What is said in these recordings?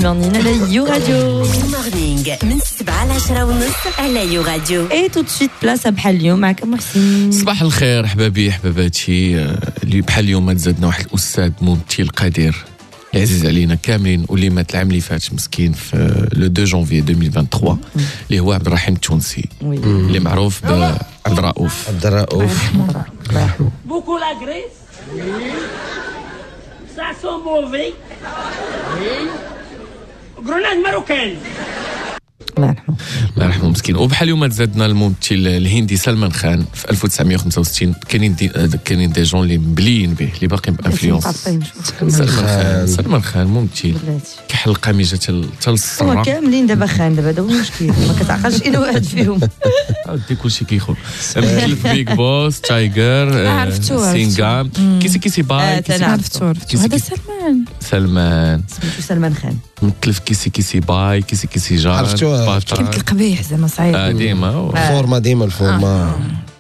جانين على يو راديو. مورنينغ من 7 ل 10 ونص على يو راديو. اي تو تشيت بلاصه بحال اليوم معك محسن. صباح الخير حبابي حباباتي. اللي بحال اليوم تزادنا واحد الاستاذ ممثل قدير عزيز علينا كاملين واللي مات العام اللي فات مسكين في لو 2 جانفي 2023 اللي هو عبد الرحيم التونسي اللي معروف بعبد الرؤوف. عبد الرؤوف Beaucoup la Grèce. Oui. Ça sent mauvais. Oui. Grenade marocaine. الله يرحمه. الله يرحمه مسكين. وبحال اليوم تزادنا الممثل الهندي سلمان خان في 1965. كاينين دي جون اللي مبليين به اللي باقيين بانفلونس. سلمان خان ممثل كحل قميجه حتى للصرا. هما كاملين دابا خان دابا هذا هو المشكل ما كتعقلش الا واحد فيهم. عاودي كلشي كيخون. مثل بيك بوس تايجر سينغام كيسي باي عرفتو هذا سلمان سميتو سلمان خان مثل في كيسي باي كيسي جار عرفتوها كيمكن القبيح زعما صعيب ديما الفورما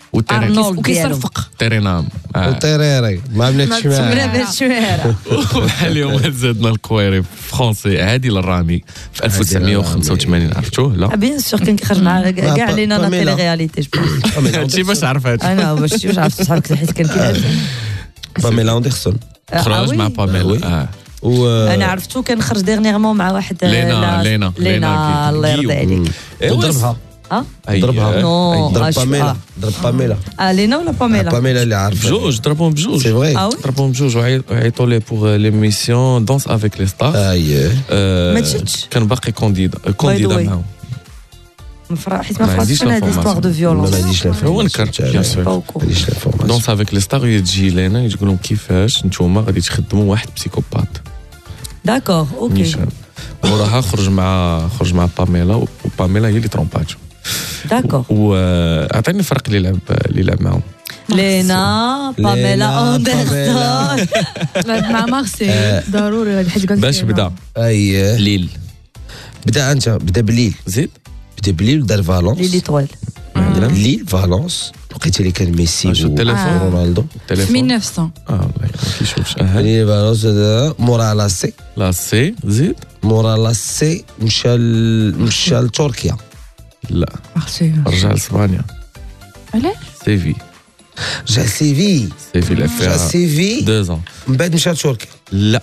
وكيصرفق تيرينام وطيريري ما بناتش شويره. بحال اليوم زادنا الكويري فرونسي عادل الرامي في 1985 عرفتوه لا بيان سور كان كيخرج مع كاع لينا لا تيلي رياليتي جو هادشي باش عرفت انا باش عرفت صحابك حيت كان كيلعب باميلا أندرسون خرج مع باميلا انا عرفتو كان خرج ديرنيغمون مع واحد لينا الله يرضي عليك ضربها ضربها ضرب باميلا لينا ولا باميلا اللي عارف بجوج ضربهم بجوج سي فري ضربهم بجوج وعيطوا ليه بوغ ليميسيون دونس افيك لي ستار ما تشدش كان باقي كونديدا معاهم حيت ما فرحتش انا هاد ستوار دو فيولونس ما عنديش لا هو نكر بيان سور دونس افيك لي ستار يجي لينا يقول لهم كيفاش نتوما غادي تخدموا واحد بسيكوبات داكور اوكي وراها خرج مع باميلا وباميلا هي اللي ترومباتو داكور وعطيني الفرق اللي لعب معاهم لينا باميلا أندرسون مع مارسي ضروري هاد حاجه باش بدا ليل بدا بليل زيد بدا بليل ودار فالونس ليلي طويل ليل فالونس لقيت اللي كان ميسي ورونالدو في 1900 والله ما كيشوفش ليل فالونس مورا لاسي زيد مورا لاسي مشى لتركيا لا مارسي رجع لاسبانيا علاش سيفي رجع سيفي لعب فيها 2 ans من بعد مشى لتركيا لا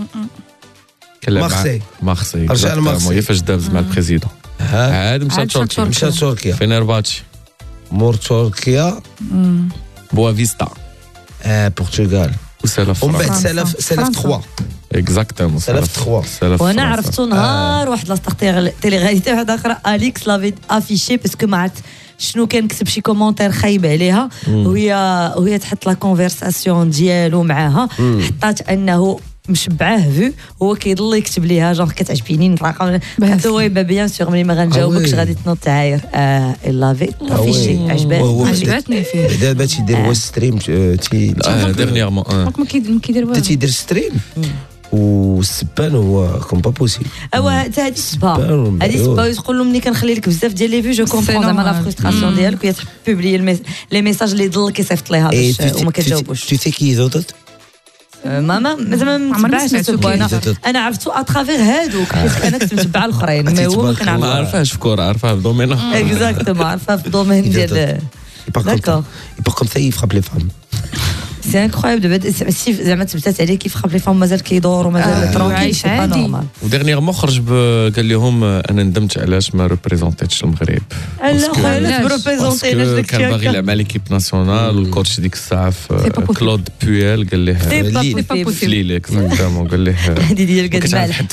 مارسي رجع لمارسي فاش دابز مع البريزيدون عاد مشى لتركيا فينيرباتشي مور تركيا بوافيستا برتغال ومن بعد سلف 3 اكزاكتومون سلف 3 وانا عرفتو نهار واحد لا تيلي رياليتي واحده اخرى اليكس لافيت افيشي باسكو ما عرفت شنو كان كتب شي كومونتير خايب عليها وهي تحط لا كونفرساسيون ديالو معاها حطات انه مشبعاه فيو هو كيضل يكتب ليها جونغ كتعجبيني نطلق دويبه بيان سور ملي ما غنجاوبكش غادي تنوض تعاير لافي افيشي عجبتني فيه دابا تيدير هو ستريم ديرنييرمون ما كيدير والو تيدير ستريم والسبان هو كوم با بوسيبل هادي السبا يقول لهم ملي كنخلي لك بزاف ديال لي فيو جو كومبرون زعما لا فرستراسيون ديالك وهي تبوبلي لي ميساج اللي ضل كيصيفط ليها باش وما كتجاوبوش تو سي كي زودت ماما زعما ما سمعتوش انا عرفتو اترافير هادوك حيت انا كنت متبعه الاخرين ما هو ما كنعرفش ما عرفهاش في كوره عرفها في دومينها اكزاكتومون عرفها في الدومين ديال داكور يبقى كوم سا يفراب لي فام سي انكرويبل دابا زعما تبتات عليه كيف خاف لي فام مازال كيدور ومازال ترونكيل سي با نورمال وديرنييرمون خرج قال لهم انا ندمت علاش ما ريبريزونتيتش المغرب لا خويا ريبريزونتيناش داك الشيء كان باغي يلعب مع ليكيب ناسيونال والكوتش ديك الساعه كلود بويل قال له سي با بوسيبل ليل اكزاكتومون قال له هذه ديال قد